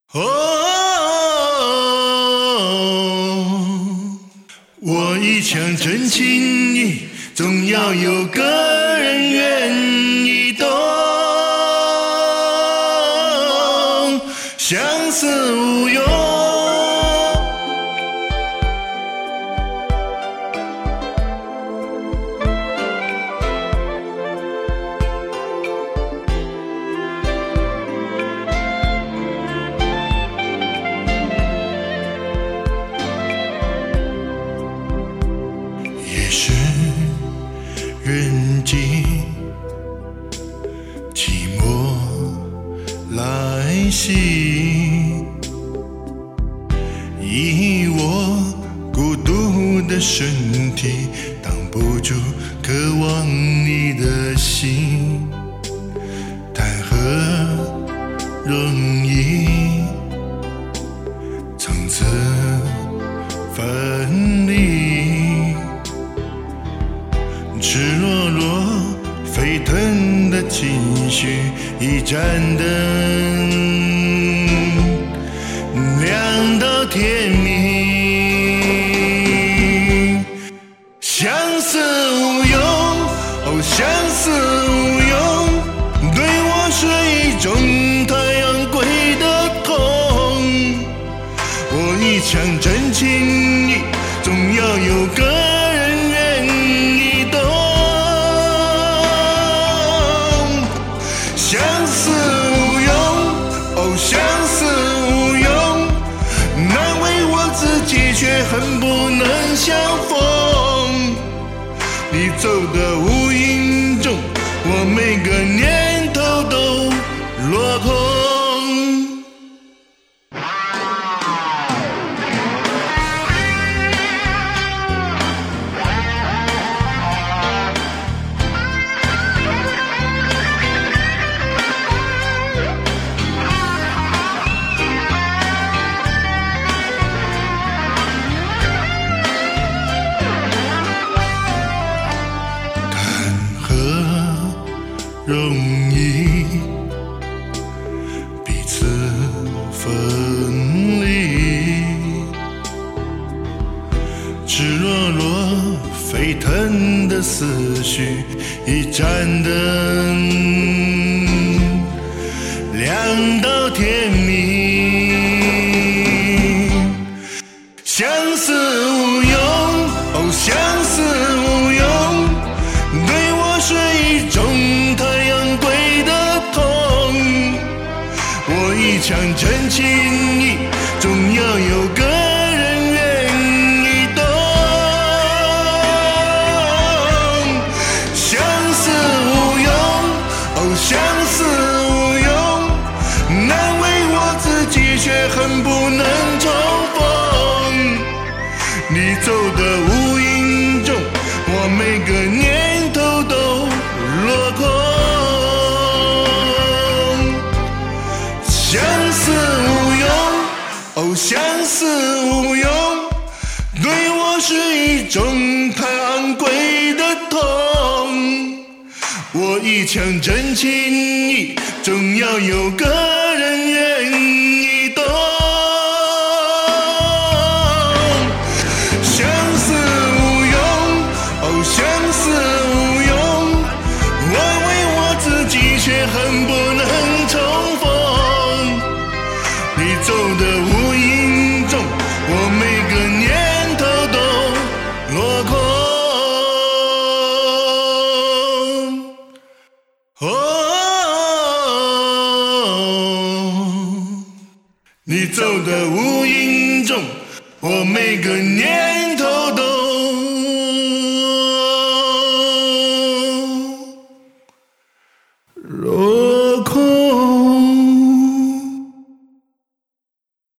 哦，我一腔真情意，总要有个人愿意懂，相思无用。夜深人静，寂寞来袭，以我孤独的身体挡不住渴望你的心，谈何容易，从此分离，赤裸裸沸腾的情绪，一盏灯亮到天明。相思无用，哦，相思无用，对我是一种太昂贵的痛。我一腔真情意，总要有个相思无用，哦，相思无用，难为我自己，却恨不能相逢。你走的无影中，我每个念头都落空。容易彼此分离，赤裸裸沸腾的思绪，一盏灯亮到天明。相思无用，哦，相思无用，对我是一种我一腔真情意，总要有个人愿意懂。相思无用，哦，相思无用，难为我自己，却恨不能重逢。你走的无影中，我每个念头都落空。相思无用，哦，相思无用，对我是一种太昂贵的痛。我一腔真情意，总要有个人愿意懂。相思无用，哦，相思无用，我为我自己，却恨不能重逢。你走的无影中，我每个念头都落空。哦，你走的无影中，我每个念